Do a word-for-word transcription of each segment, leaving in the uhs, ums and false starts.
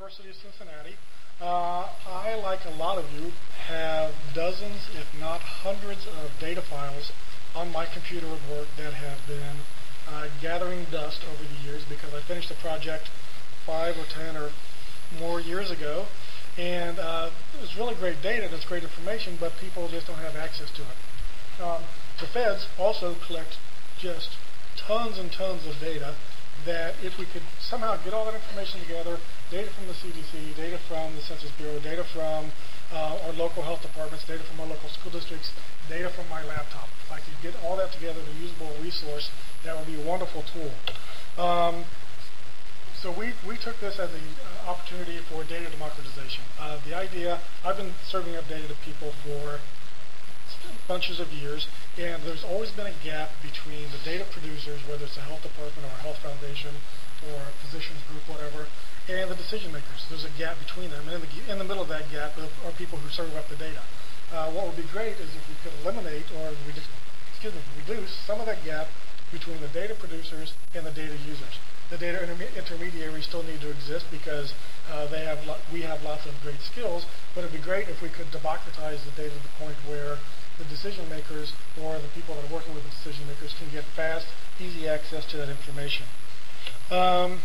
University of Cincinnati. Uh, I, like a lot of you, have dozens, if not hundreds, of data files on my computer at work that have been uh, gathering dust over the years because I finished a project five or ten or more years ago. And uh, it's really great data, it's great information, but people just don't have access to it. Um, the feds also collect just tons and tons of data that if we could somehow get all that information together, data from the C D C, data from the Census Bureau, data from uh, our local health departments, data from our local school districts, data from my laptop. If I could get all that together in a usable resource, that would be a wonderful tool. Um, so we, we took this as an uh, opportunity for data democratization. Uh, the idea, I've been serving up data to people for bunches of years, and there's always been a gap between the data producers, whether it's a health department or a health foundation or a physicians group, whatever, and the decision makers. There's a gap between them, and in the, in the middle of that gap are people who serve up the data. Uh, what would be great is if we could eliminate or we just, excuse me, reduce some of that gap between the data producers and the data users. The data interme intermediaries still need to exist because uh, they have we have lots of great skills, but it would be great if we could democratize the data to the point where the decision makers or the people that are working with the decision makers can get fast, easy access to that information. Um,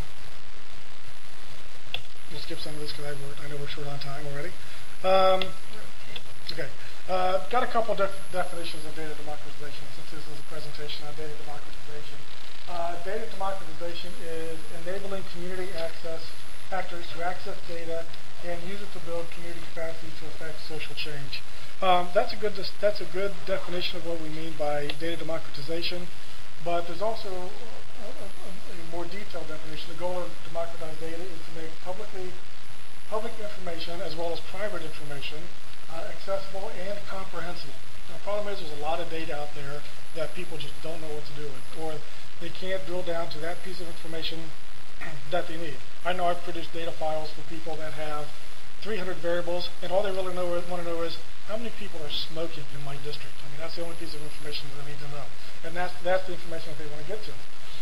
we'll skip some of this because I, I know we're short on time already. Um, okay. Uh, got a couple def definitions of data democratization since this is a presentation on data democratization. Uh, data democratization is enabling community access actors to access data and use it to build community capacity to affect social change. Um, that's a good that's a good definition of what we mean by data democratization, but there's also a, a, a more detailed definition. The goal of democratized data is to make publicly public information as well as private information uh, accessible and comprehensible. The problem is there's a lot of data out there that people just don't know what to do with, or they can't drill down to that piece of information that they need. I know I've produced data files for people that have three hundred variables, and all they really know, want to know is how many people are smoking in my district. I mean, that's the only piece of information that they need to know, and that's that's the information that they want to get to.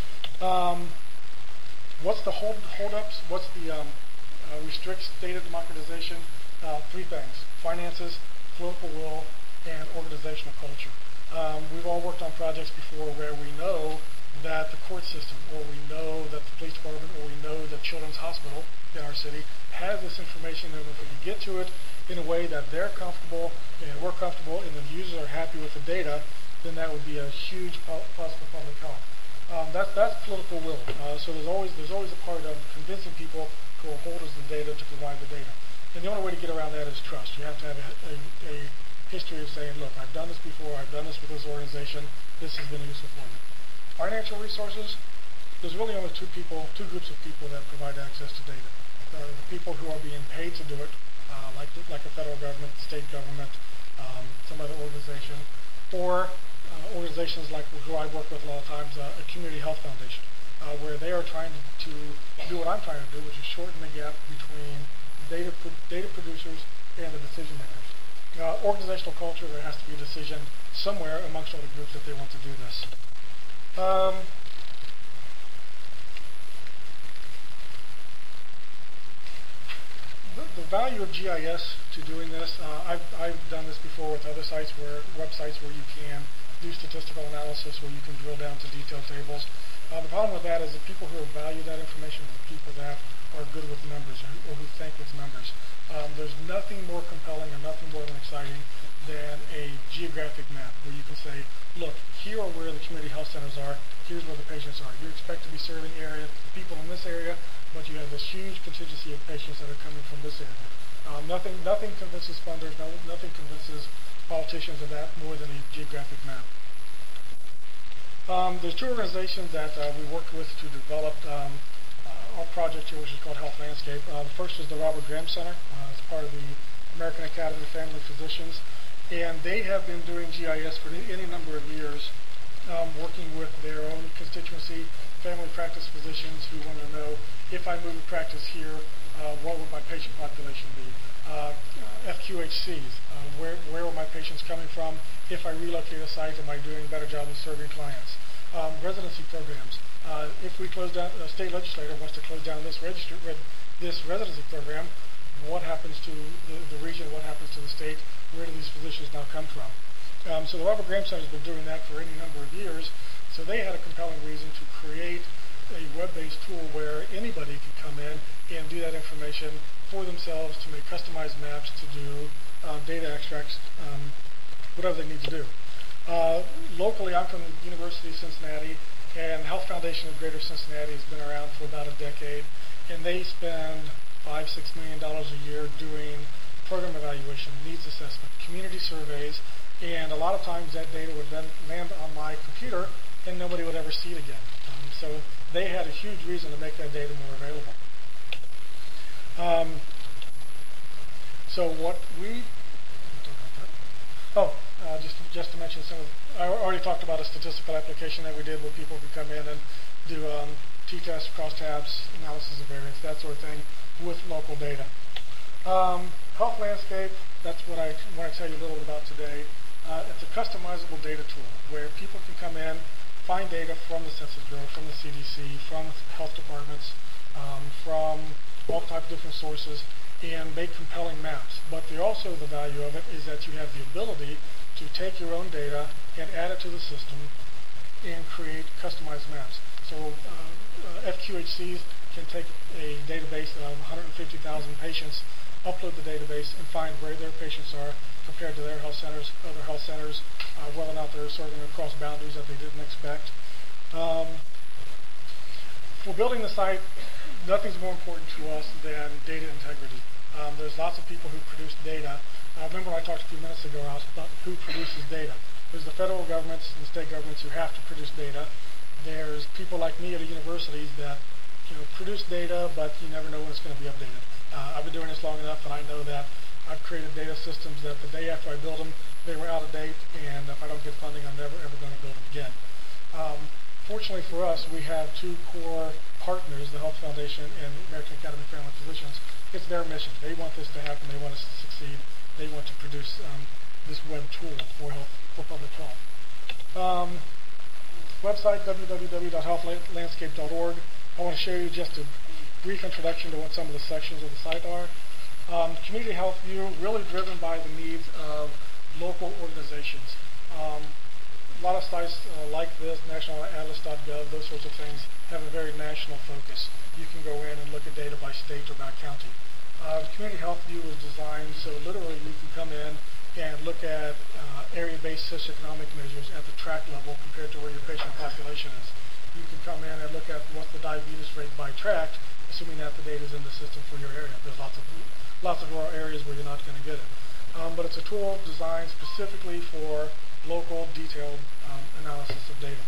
Um, what's the hold holdups? What's the um, uh, restricts data democratization? Uh, three things: finances, political will, and organizational culture. Um, we've all worked on projects before where we know that the court system, or we know that the police department, or we know that Children's Hospital in our city has this information, and if we can get to it in a way that they're comfortable and we're comfortable and the users are happy with the data, then that would be a huge plus for public health. Um, that's that's political will. Uh, so there's always there's always a part of convincing people who are holders of the data to provide the data. And the only way to get around that is trust. You have to have a, a, a history of saying, look, I've done this before, I've done this with this organization, this has been useful for me. Financial resources, there's really only two people, two groups of people that provide access to data. Uh, the people who are being paid to do it, uh, like the, like the federal government, state government, um, some other organization, or uh, organizations like who I work with a lot of times, uh, a community health foundation, uh, where they are trying to, to do what I'm trying to do, which is shorten the gap between data pro data producers and the decision makers. Uh, organizational culture, there has to be a decision somewhere amongst all the groups that they want to do this. Um, the, the value of G I S to doing this, uh, I've, I've done this before with other sites, where websites where you can do statistical analysis, where you can drill down to detailed tables. Uh, the problem with that is the people who value that information are the people that are good with numbers, or, or who think with numbers. Um, there's nothing more compelling or nothing more than exciting than a geographic map where you can say, look, here are where the community health centers are, here's where the patients are. You expect to be serving area, people in this area, but you have this huge contingency of patients that are coming from this area. Um, nothing, nothing convinces funders, no, nothing convinces politicians of that more than a geographic map. Um, there's two organizations that uh, we worked with to develop um, uh, our project here, which is called Health Landscape. Uh, the first is the Robert Graham Center. Uh, it's part of the American Academy of Family Physicians. And they have been doing G I S for any number of years, um, working with their own constituency, family practice physicians who want to know, if I move to practice here, uh, what would my patient population be? Uh, F Q H Cs, uh, where, where are my patients coming from? If I relocate a site, am I doing a better job of serving clients? Um, residency programs. Uh, if we close down, a state legislator wants to close down this register, this residency program, what happens to the, the region? What happens to the state? Where do these physicians now come from? Um, so the Robert Graham Center has been doing that for any number of years. So they had a compelling reason to create a web-based tool where anybody can come in and do that information for themselves, to make customized maps, to do um, data extracts, um, whatever they need to do. Uh, locally, I'm from the University of Cincinnati, and Health Foundation of Greater Cincinnati has been around for about a decade, and they spend five, six million dollars a year doing program evaluation, needs assessment, community surveys, and a lot of times that data would then land on my computer and nobody would ever see it again. Um, so they had a huge reason to make that data more available. Um, so what we, oh, uh, just just to mention some of, I already talked about a statistical application that we did where people could come in and do um, t-tests, crosstabs, analysis of variance, that sort of thing with local data. Um, health landscape, that's what I want to tell you a little bit about today. Uh, it's a customizable data tool where people can come in, find data from the Census Bureau, from the C D C, from health departments, um, from all types of different sources, and make compelling maps. But the, also the value of it is that you have the ability to take your own data and add it to the system and create customized maps. So uh, uh, F Q H Cs can take a database of one hundred fifty thousand patients, upload the database, and find where their patients are compared to their health centers, other health centers, uh, whether or not they're serving across boundaries that they didn't expect. Um, for building the site, nothing's more important to us than data integrity. Um, there's lots of people who produce data. Uh, remember when I talked a few minutes ago about who produces data. There's the federal governments and state governments who have to produce data. There's people like me at the universities that you know, produce data, but you never know when it's going to be updated. Uh, I've been doing this long enough, and I know that I've created data systems that the day after I build them, they were out of date, and if I don't get funding, I'm never ever going to build them again. Um, fortunately for us, we have two core partners, the Health Foundation and the American Academy of Family Physicians. It's their mission. They want this to happen. They want us to succeed. They want to produce um, this web tool for health, for public health. Um, website, w w w dot health landscape dot org. I want to show you just a brief introduction to what some of the sections of the site are. Um, community health view, really driven by the needs of local organizations. Um, a lot of sites uh, like this, national atlas dot gov, those sorts of things, have a very national focus. You can go in and look at data by state or by county. Uh, the community health view was designed so literally you can come in and look at uh, area-based socioeconomic measures at the tract level compared to where your patient population is. You can come in and look at what's the diabetes rate by tract, assuming that the data is in the system for your area. There's lots of lots of rural areas where you're not going to get it. Um, but it's a tool designed specifically for local, detailed um, analysis of data.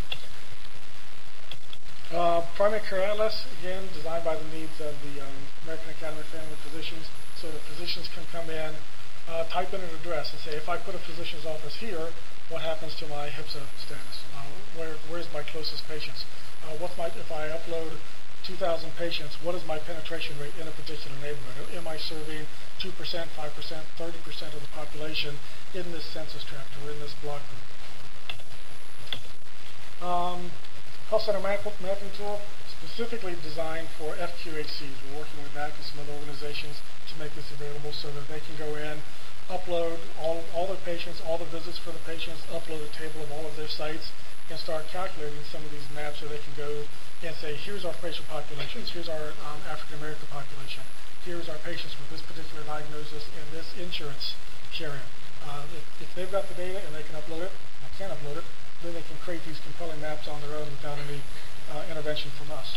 Uh, Primary Care Atlas, again, designed by the needs of the um, American Academy of Family Physicians, so that physicians can come in, uh, type in an address, and say, if I put a physician's office here, what happens to my HIPSA status? Uh, where, where's my closest patients? Uh, what's my, if I upload two thousand patients, what is my penetration rate in a particular neighborhood? Am I serving two percent, five percent, thirty percent of the population in this census tract or in this block group? Um, Health Center map, Mapping Tool, specifically designed for F Q H Cs. We're working with N A C and some other organizations to make this available so that they can go in, upload all, all their patients, all the visits for the patients, upload a table of all of their sites, and start calculating some of these maps so they can go and say, here's our patient populations, here's our um, African American population, here's our patients with this particular diagnosis and this insurance carrier. Uh, if, if they've got the data and they can upload it, they can upload it, then they can create these compelling maps on their own without any uh, intervention from us.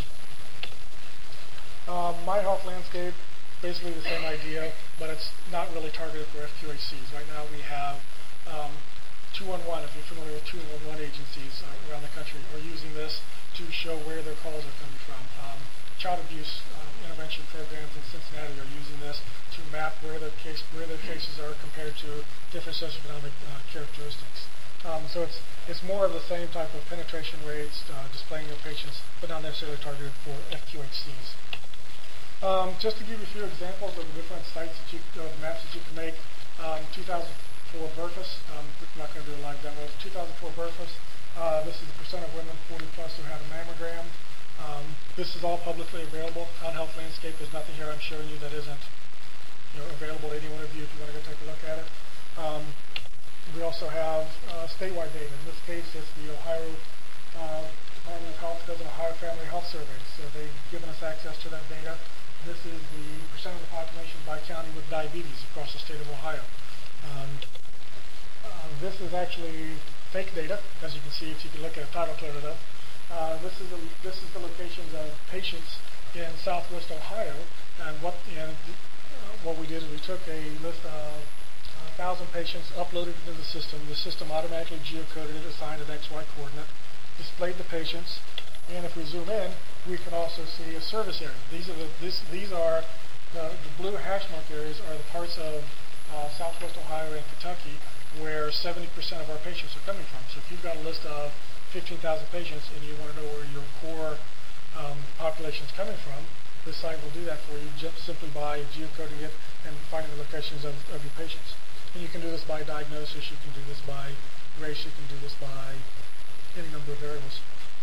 Uh, My Health Landscape, basically the same idea, but it's not really targeted for F Q H Cs. Right now we have um, two one one, if you're familiar with two one one agencies uh, around the country, are using this to show where their calls are coming from. Um, child abuse um, intervention programs in Cincinnati are using this to map where their case where their cases are compared to different socioeconomic uh, characteristics. Um, so it's it's more of the same type of penetration rates, uh, displaying your patients, but not necessarily targeted for F Q H Cs. Um, just to give you a few examples of the different sites that you, uh, maps that you can make. Um, two thousand four B R F U S, um, we're not going to do a live demo. two thousand four B R F U S Uh, this is the percent of women forty plus who had a mammogram. Um, this is all publicly available. On Health Landscape, there's nothing here I'm showing you that isn't you know, available to any one of you if you want to go take a look at it. Um, we also have uh, statewide data. In this case, it's the Ohio uh, Department of Health does an Ohio Family Health Survey. So they've given us access to that data. This is the percent of the population by county with diabetes across the state of Ohio. Um, uh, this is actually fake data, as you can see if you can look at a title code of it. Uh, this is the, this is the locations of patients in Southwest Ohio, and what and uh, what we did is we took a list of a thousand patients, uploaded it into the system. The system automatically geocoded it, assigned an X Y coordinate, displayed the patients, and if we zoom in, we can also see a service area. These are the this these are the, the blue hash mark areas are the parts of uh, Southwest Ohio and Kentucky where seventy percent of our patients are coming from. So if you've got a list of fifteen thousand patients and you want to know where your core um, population is coming from, this site will do that for you just simply by geocoding it and finding the locations of, of your patients. And you can do this by diagnosis, you can do this by race, you can do this by any number of variables.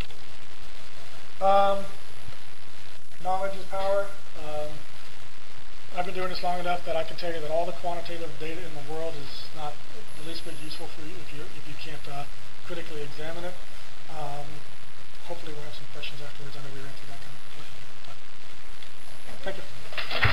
Um, knowledge is power. Um, I've been doing this long enough that I can tell you that all the quantitative data in the world is not the least bit useful for you if you if you can't uh, critically examine it. Um, hopefully we'll have some questions afterwards. I know we ran through that kind of question. Thank you.